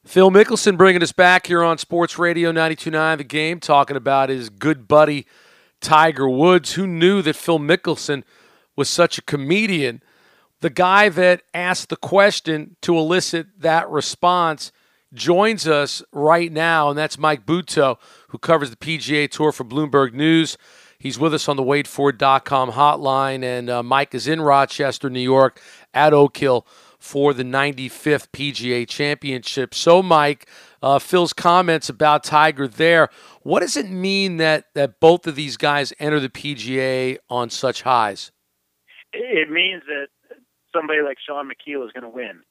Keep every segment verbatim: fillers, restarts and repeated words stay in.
Phil Mickelson bringing us back here on Sports Radio ninety-two point nine The Game, talking about his good buddy Tiger Woods. Who knew that Phil Mickelson was such a comedian? The guy that asked the question to elicit that response joins us right now, and that's Mike Buteau, who covers the P G A Tour for Bloomberg News. He's with us on the wait for it dot com hotline, and uh, Mike is in Rochester, New York, at Oak Hill for the ninety-fifth P G A Championship. So, Mike, uh, Phil's comments about Tiger there, what does it mean that, that both of these guys enter the P G A on such highs? It means that somebody like Sean McKeel is going to win.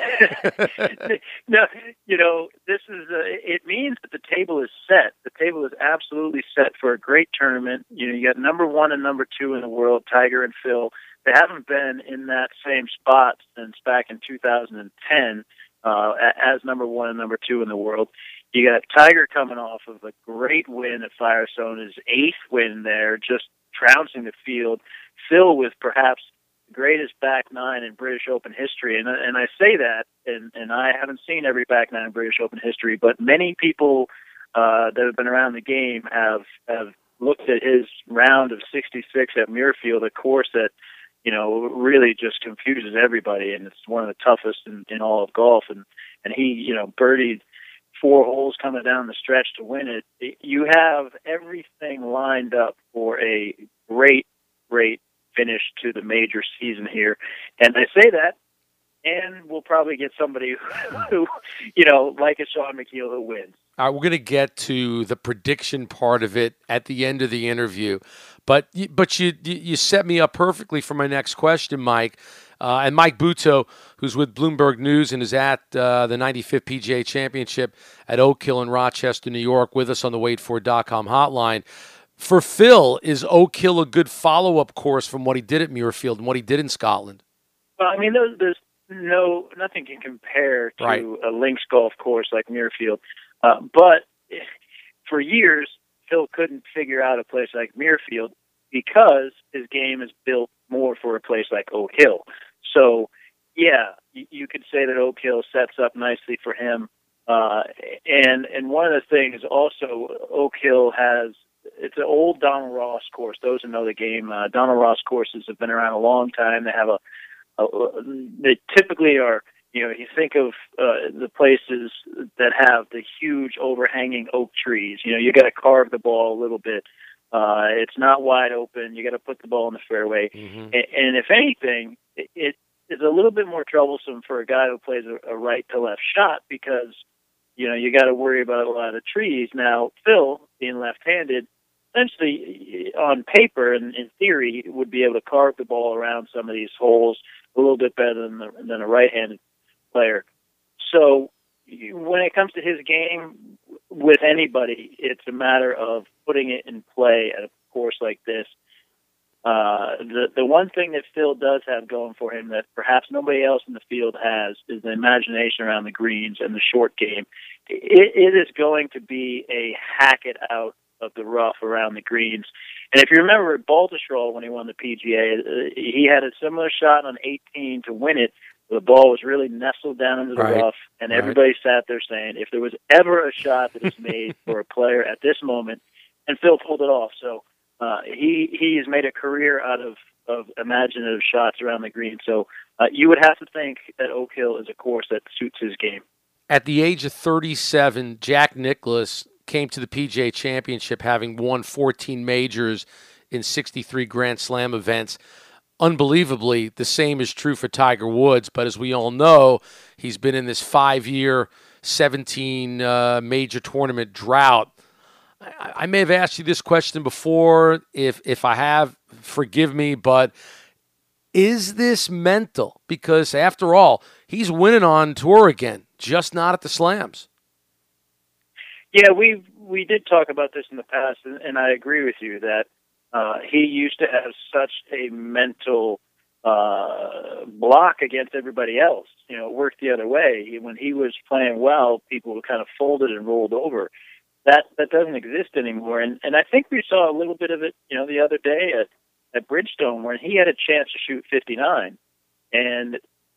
No, you know, this is, uh, it means that the table is set. The table is absolutely set for a great tournament. You know, you got number one and number two in the world, Tiger and Phil. They haven't been in that same spot since back in two thousand ten uh, as number one and number two in the world. You got Tiger coming off of a great win at Firestone, his eighth win there, just trouncing the field. Phil with perhaps the greatest back nine in British Open history. And, and I say that, and, and I haven't seen every back nine in British Open history, but many people uh, that have been around the game have, have looked at his round of sixty-six at Muirfield, a course that, you know, really just confuses everybody, and it's one of the toughest in, in all of golf. And, and he, you know, birdied four holes coming down the stretch to win it. You have everything lined up for a great, great finish to the major season here. And I say that, and we'll probably get somebody who, you know, like a Sean McKeel who wins. All right, we're going to get to the prediction part of it at the end of the interview, but but you you set me up perfectly for my next question, Mike. Uh, and Mike Buteau, who's with Bloomberg News and is at uh, the ninety-fifth P G A Championship at Oak Hill in Rochester, New York, with us on the wait for it dot com hotline. For Phil, is Oak Hill a good follow-up course from what he did at Muirfield and what he did in Scotland? Well, I mean, there's, there's no nothing can compare to right. a links golf course like Muirfield. Uh, but for years, Phil couldn't figure out a place like Muirfield because his game is built more for a place like Oak Hill. So, yeah, you, you could say that Oak Hill sets up nicely for him. Uh, and and one of the things also, Oak Hill has, it's an old Donald Ross course. Those who know the game, uh, Donald Ross courses have been around a long time. They have a, a they typically are, you know, you think of uh, the places that have the huge overhanging oak trees. You know, you got to carve the ball a little bit. Uh, it's not wide open. You got to put the ball in the fairway. Mm-hmm. And, and if anything, it, it is a little bit more troublesome for a guy who plays a, a right to left shot because, you know, you got to worry about a lot of trees. Now, Phil, being left-handed, essentially on paper and in theory would be able to carve the ball around some of these holes a little bit better than, the, than a right-handed player. So when it comes to his game with anybody, it's a matter of putting it in play at a course like this. Uh, the the one thing that Phil does have going for him that perhaps nobody else in the field has is the imagination around the greens and the short game. It, it is going to be a hack it out of the rough around the greens. And if you remember at Baltusrol when he won the P G A, he had a similar shot on eighteen to win it. The ball was really nestled down into the right. rough, and right. everybody sat there saying, if there was ever a shot that is made for a player at this moment, and Phil pulled it off. So uh, he he has made a career out of, of imaginative shots around the green. So uh, you would have to think that Oak Hill is a course that suits his game. At the age of thirty-seven, Jack Nicklaus came to the P G A Championship having won fourteen majors in sixty-three Grand Slam events. Unbelievably, the same is true for Tiger Woods, but as we all know, he's been in this five-year, seventeen uh, major tournament drought. I, I may have asked you this question before. If if I have, forgive me, but is this mental? Because after all, he's winning on tour again, just not at the Slams. Yeah, we we did talk about this in the past, and, and I agree with you that Uh, he used to have such a mental uh, block against everybody else. You know, it worked the other way. He, when he was playing well, people were kind of folded and rolled over. That that doesn't exist anymore. And and I think we saw a little bit of it, you know, the other day at, at Bridgestone when he had a chance to shoot fifty-nine. And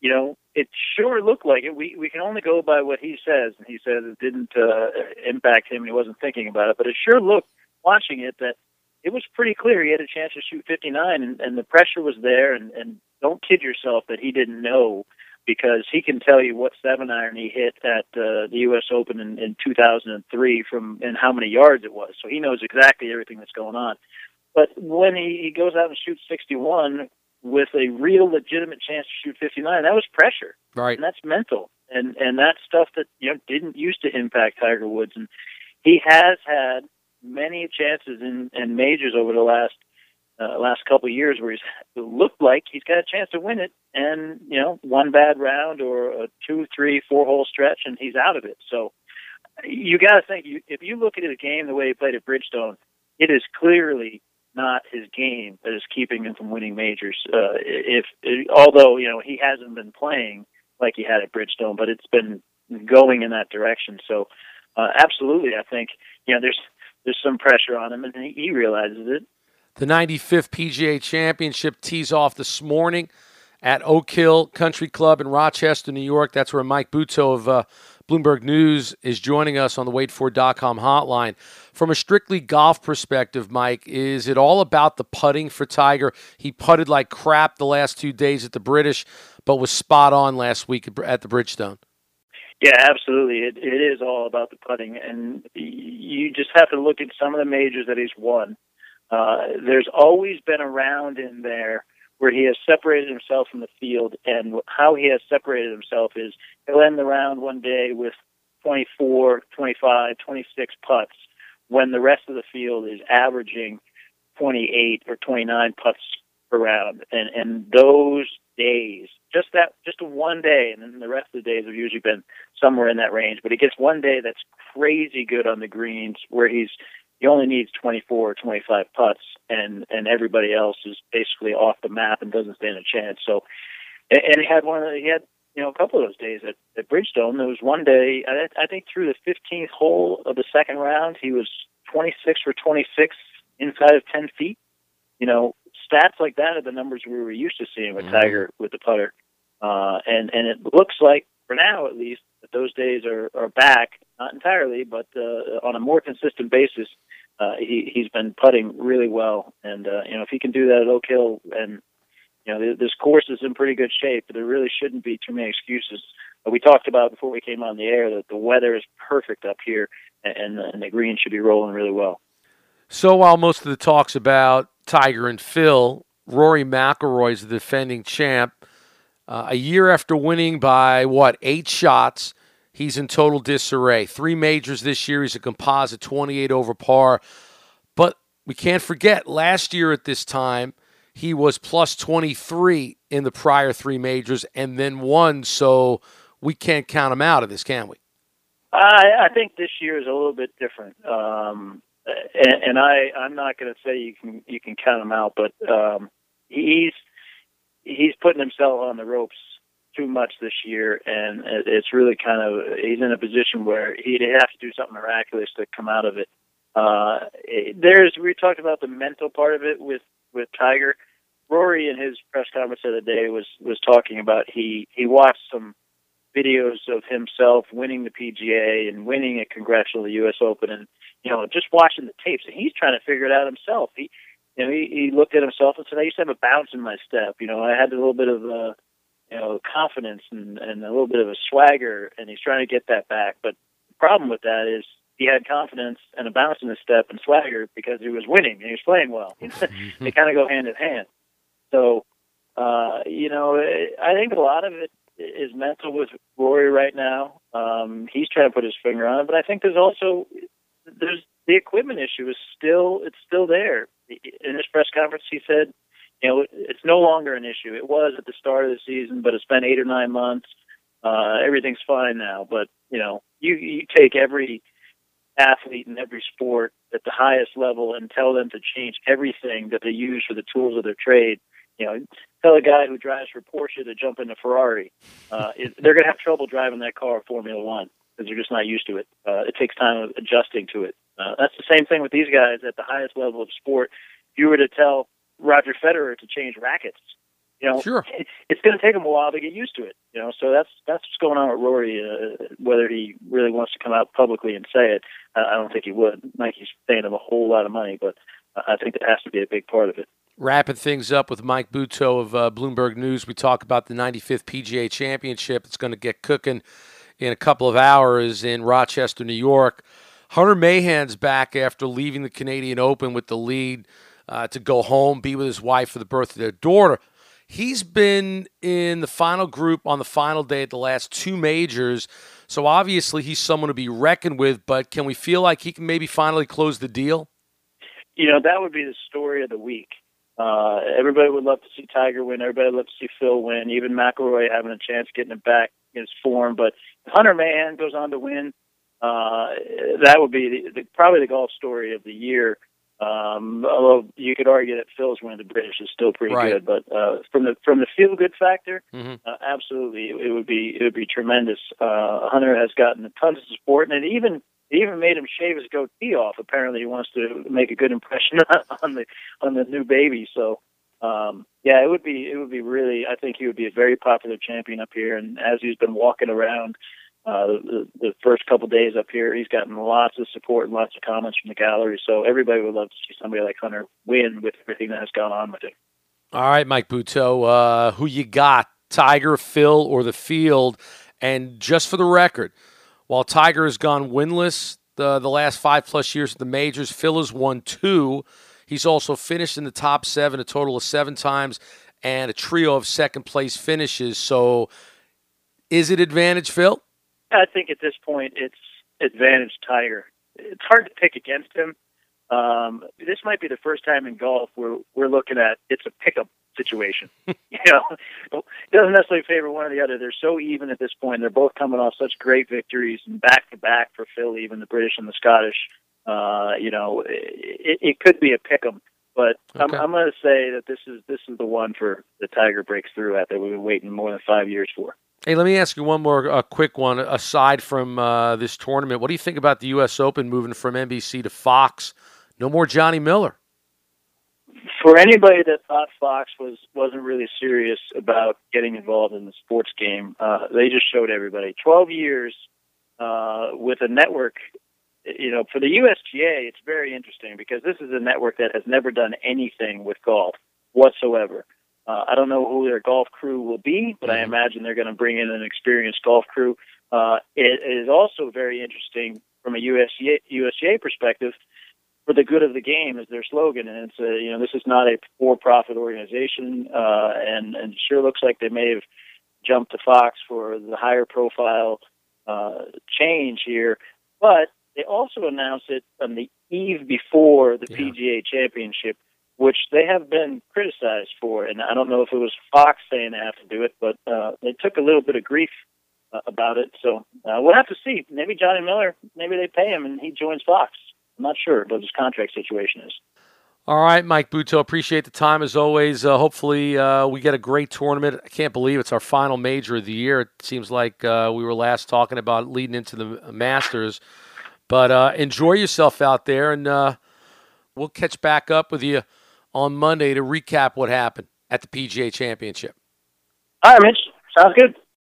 you know, it sure looked like it. We we can only go by what he says, and he says it didn't uh, impact him, and he wasn't thinking about it. But it sure looked, watching it, that it was pretty clear he had a chance to shoot fifty-nine, and, and the pressure was there. And, and don't kid yourself that he didn't know, because he can tell you what seven iron he hit at uh, the U S Open in, in two thousand three from and how many yards it was. So he knows exactly everything that's going on. But when he, he goes out and shoots sixty-one with a real legitimate chance to shoot fifty-nine, that was pressure. Right. And that's mental. And and that's stuff that, you know, didn't used to impact Tiger Woods. And he has had many chances in, in majors over the last uh, last couple of years where he's it looked like he's got a chance to win it, and, you know, one bad round or a two, three, four hole stretch, and he's out of it. So you got to think, you, if you look at the game the way he played at Bridgestone, it is clearly not his game that is keeping him from winning majors. Uh, if, if although, you know, he hasn't been playing like he had at Bridgestone, but it's been going in that direction. So uh, absolutely, I think, you know, there's there's some pressure on him, and he, he realizes it. The ninety-fifth P G A Championship tees off this morning at Oak Hill Country Club in Rochester, New York. That's where Mike Butow of uh, Bloomberg News is joining us on the wait for dot com hotline. From a strictly golf perspective, Mike, is it all about the putting for Tiger? He putted like crap the last two days at the British, but was spot on last week at the Bridgestone. Yeah, absolutely. It, it is all about the putting, and you just have to look at some of the majors that he's won. Uh, there's always been a round in there where he has separated himself from the field, and how he has separated himself is he'll end the round one day with twenty-four, twenty-five, twenty-six putts when the rest of the field is averaging twenty-eight or twenty-nine putts per round. And, and those days, just that, just one day, and then the rest of the days have usually been somewhere in that range, but he gets one day that's crazy good on the greens where he's he only needs twenty-four or twenty-five putts, and, and everybody else is basically off the map and doesn't stand a chance. So, and, and he had one. Of the, he had you know a couple of those days at, at Bridgestone. There was one day, I, I think, through the fifteenth hole of the second round, he was twenty-six for twenty-six inside of ten feet. You know, stats like that are the numbers we were used to seeing with mm-hmm. Tiger with the putter, uh, and and it looks like, for now at least, that those days are, are back. Not entirely, but uh, on a more consistent basis, uh, he, he's been putting really well. And, uh, you know, if he can do that at Oak Hill, and, you know, this course is in pretty good shape, but there really shouldn't be too many excuses. Uh, we talked about before we came on the air that the weather is perfect up here, and, and the green should be rolling really well. So while most of the talk's about Tiger and Phil, Rory McIlroy's the defending champ. Uh, a year after winning by, what, eight shots, he's in total disarray. Three majors this year. He's a composite twenty-eight over par. But we can't forget, last year at this time, he was plus twenty-three in the prior three majors and then won. So we can't count him out of this, can we? I, I think this year is a little bit different. Um, and, and I, I'm not going to say you can you can count him out, but um, he's he's putting himself on the ropes too much this year, and it's really kind of, he's in a position where he'd have to do something miraculous to come out of it. Uh, there's, we talked about the mental part of it with, with Tiger. Rory, in his press conference the other day, was, was talking about, he, he watched some videos of himself winning the P G A and winning a congressional U S Open, and, you know, just watching the tapes, and he's trying to figure it out himself. He, you know, he, he looked at himself and said, I used to have a bounce in my step. You know, I had a little bit of, uh, you know, confidence and, and a little bit of a swagger, and he's trying to get that back. But the problem with that is he had confidence and a bounce in his step and swagger because he was winning and he was playing well. They kind of go hand in hand. So, uh, you know, I think a lot of it is mental with Rory right now. Um, he's trying to put his finger on it, but I think there's also, there's the equipment issue is still, it's still there. In his press conference, he said, you know, it's no longer an issue. It was at the start of the season, but it's been eight or nine months. Uh, everything's fine now. But, you know, you, you take every athlete in every sport at the highest level and tell them to change everything that they use for the tools of their trade. You know, tell a guy who drives for Porsche to jump into Ferrari. Uh, it, they're going to have trouble driving that car Formula One because they're just not used to it. Uh, it takes time adjusting to it. Uh, that's the same thing with these guys at the highest level of sport. If you were to tell Roger Federer to change rackets, You know, sure. it's going to take him a while to get used to it. You know, so that's that's what's going on with Rory. Uh, whether he really wants to come out publicly and say it, uh, I don't think he would. Nike's paying him a whole lot of money, but uh, I think that has to be a big part of it. Wrapping things up with Mike Buteau of uh, Bloomberg News, we talk about the ninety-fifth P G A Championship. It's going to get cooking in a couple of hours in Rochester, New York. Hunter Mahan's back after leaving the Canadian Open with the lead uh, to go home, be with his wife for the birth of their daughter. He's been in the final group on the final day at the last two majors, so obviously he's someone to be reckoned with, but can we feel like he can maybe finally close the deal? You know, that would be the story of the week. Uh, everybody would love to see Tiger win. Everybody would love to see Phil win. Even McIlroy having a chance getting it back in his form. But if Hunter Mahan goes on to win, uh, that would be the, the, probably the golf story of the year. Um, although you could argue that Phil's win of the British is still pretty right. good. But uh, from the from the feel good factor, mm-hmm. uh, absolutely, it, it would be it would be tremendous. Uh, Hunter has gotten tons of support, and it even. It even made him shave his goatee off. Apparently, he wants to make a good impression on the on the new baby. So, um, yeah, it would be it would be really. I think he would be a very popular champion up here. And as he's been walking around uh, the, the first couple of days up here, he's gotten lots of support and lots of comments from the gallery. So everybody would love to see somebody like Hunter win with everything that has gone on with him. All right, Mike Buteau, uh, who you got? Tiger, Phil, or the field? And just for the record, while Tiger has gone winless the, the last five-plus years at the majors, Phil has won two. He's also finished in the top seven a total of seven times and a trio of second-place finishes. So is it advantage Phil? I think at this point it's advantage Tiger. It's hard to pick against him. Um, this might be the first time in golf where we're looking at it's a pick-up situation. You know, it doesn't necessarily favor one or the other. They're so even at this point. They're both coming off such great victories and back-to-back for Phil, even the British and the Scottish. Uh, you know, it, it could be a pick-em. But okay. I'm, I'm going to say that this is this is the one for the Tiger breaks through at that we've been waiting more than five years for. Hey, let me ask you one more uh, quick one. Aside from uh, this tournament, what do you think about the U S Open moving from N B C to Fox? No more Johnny Miller. For anybody that thought Fox was, wasn't really serious about getting involved in the sports game, uh, they just showed everybody. Twelve years uh, with a network. You know, for the U S G A, it's very interesting because this is a network that has never done anything with golf whatsoever. Uh, I don't know who their golf crew will be, but I imagine they're going to bring in an experienced golf crew. Uh, it, it is also very interesting from a U S G A, U S G A perspective. For the good of the game is their slogan, and it's a, you know, this is not a for-profit organization, uh, and and it sure looks like they may have jumped to Fox for the higher profile uh, change here. But they also announced it on the eve before the yeah. P G A Championship, which they have been criticized for, and I don't know if it was Fox saying they have to do it, but uh, they took a little bit of grief uh, about it. So uh, we'll have to see. Maybe Johnny Miller, maybe they pay him and he joins Fox. I'm not sure what his contract situation is. All right, Mike Buteau, appreciate the time as always. Uh, hopefully uh, we get a great tournament. I can't believe it's our final major of the year. It seems like uh, we were last talking about leading into the Masters. But uh, enjoy yourself out there, and uh, we'll catch back up with you on Monday to recap what happened at the P G A Championship. All right, Mitch. Sounds good.